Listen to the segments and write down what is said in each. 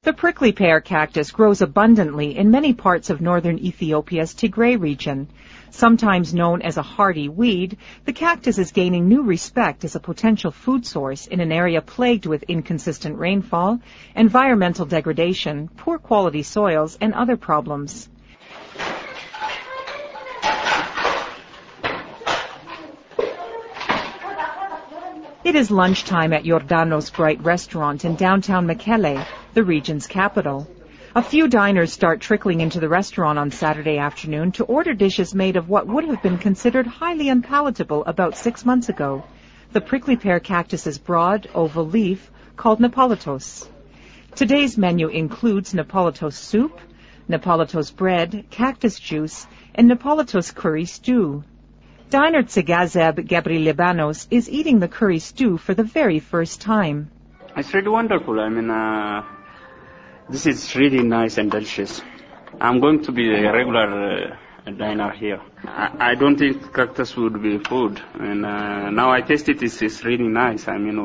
The prickly pear cactus grows abundantly in many parts of northern Ethiopia's Tigray region. Sometimes known as a hardy weed, the cactus is gaining new respect as a potential food source in an area plagued with inconsistent rainfall, environmental degradation, poor quality soils, and other problems. It is lunchtime at Yordanos Bright Restaurant in downtown Mekelle, the region's capital. A few diners start trickling into the restaurant on Saturday afternoon to order dishes made of what would have been considered highly unpalatable about 6 months ago, the prickly pear cactus's broad, oval leaf called Nepolitos. Today's menu includes Nepolitos soup, Nepolitos bread, cactus juice, and Nepolitos curry stew. Diner Tsegazeb Gabri Libanos is eating the curry stew for the very first time. It's really wonderful. This is really nice and delicious. I'm going to be a regular diner here. I don't think cactus would be food. And now I taste it, it's really nice.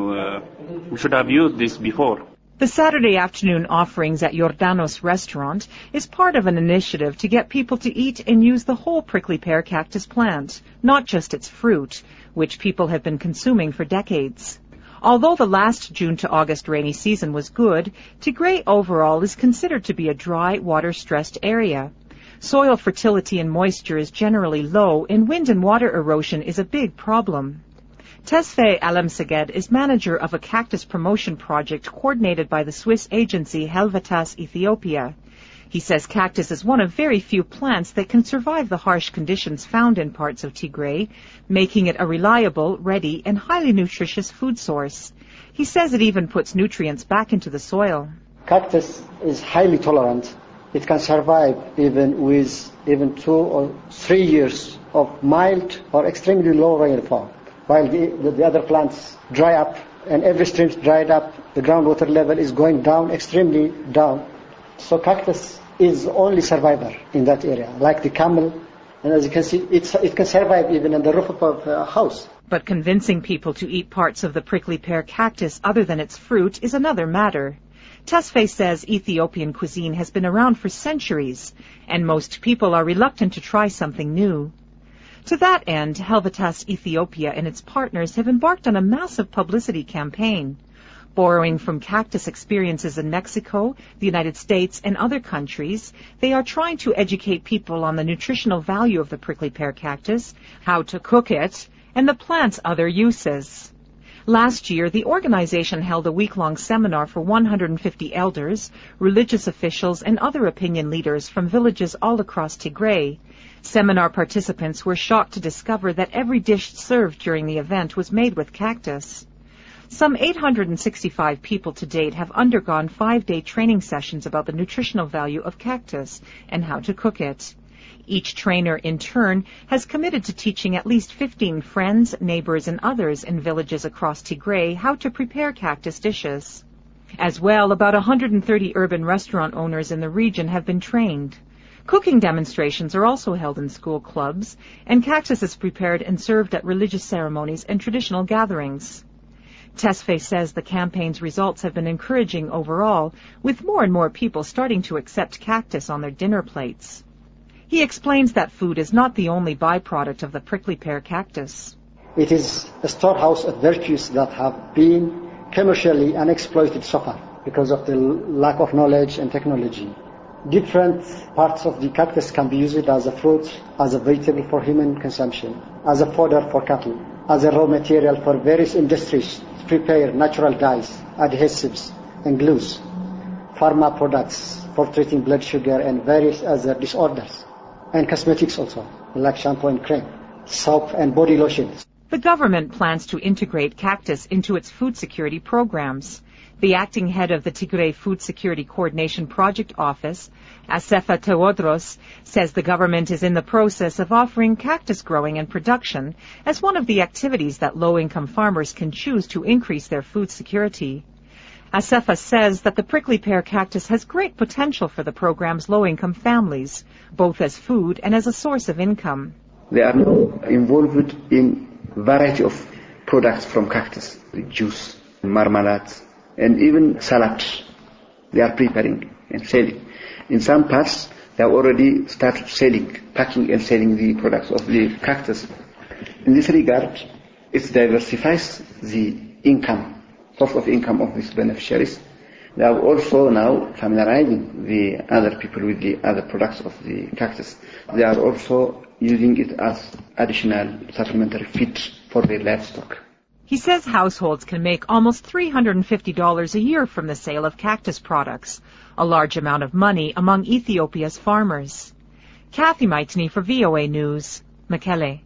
We should have used this before. The Saturday afternoon offerings at Yordanos Restaurant is part of an initiative to get people to eat and use the whole prickly pear cactus plant, not just its fruit, which people have been consuming for decades. Although the last June to August rainy season was good, Tigray overall is considered to be a dry, water-stressed area. Soil fertility and moisture is generally low, and wind and water erosion is a big problem. Tesfaye Alamseged is manager of a cactus promotion project coordinated by the Swiss agency Helvetas Ethiopia. He says cactus is one of very few plants that can survive the harsh conditions found in parts of Tigray, making it a reliable, ready, and highly nutritious food source. He says it even puts nutrients back into the soil. Cactus is highly tolerant. It can survive even 2 or 3 years of mild or extremely low rainfall. While the other plants dry up, and every stream dried up, the groundwater level is going down, extremely down. So cactus is the only survivor in that area, like the camel. And as you can see, it can survive even on the roof of a house. But convincing people to eat parts of the prickly pear cactus other than its fruit is another matter. Tesfaye says Ethiopian cuisine has been around for centuries, and most people are reluctant to try something new. To that end, Helvetas Ethiopia and its partners have embarked on a massive publicity campaign. Borrowing from cactus experiences in Mexico, the United States, and other countries, they are trying to educate people on the nutritional value of the prickly pear cactus, how to cook it, and the plant's other uses. Last year, the organization held a week-long seminar for 150 elders, religious officials, and other opinion leaders from villages all across Tigray. Seminar participants were shocked to discover that every dish served during the event was made with cactus. Some 865 people to date have undergone 5-day training sessions about the nutritional value of cactus and how to cook it. Each trainer, in turn, has committed to teaching at least 15 friends, neighbors, and others in villages across Tigray how to prepare cactus dishes. As well, about 130 urban restaurant owners in the region have been trained. Cooking demonstrations are also held in school clubs, and cactus is prepared and served at religious ceremonies and traditional gatherings. Tesfaye says the campaign's results have been encouraging overall, with more and more people starting to accept cactus on their dinner plates. He explains that food is not the only byproduct of the prickly pear cactus. It is a storehouse of virtues that have been commercially unexploited so far because of the lack of knowledge and technology. Different parts of the cactus can be used as a fruit, as a vegetable for human consumption, as a fodder for cattle, as a raw material for various industries to prepare natural dyes, adhesives, and glues, pharma products for treating blood sugar and various other disorders, and cosmetics also, like shampoo and cream, soap and body lotions. The government plans to integrate cactus into its food security programs. The acting head of the Tigray Food Security Coordination Project Office, Asefa Teodros, says the government is in the process of offering cactus growing and production as one of the activities that low-income farmers can choose to increase their food security. Asefa says that the prickly pear cactus has great potential for the program's low-income families, both as food and as a source of income. They are now involved in variety of products from cactus, juice, marmalade, and even salad. they are preparing and selling. In some parts, they have already started selling, packing and selling the products of the cactus. In this regard, it diversifies the income, source of income of these beneficiaries. They are also now familiarizing the other people with the other products of the cactus. They are also using it as additional supplementary feed for their livestock. He says households can make almost $350 a year from the sale of cactus products, a large amount of money among Ethiopia's farmers. Kathy Maitini for VOA News, Mekelle.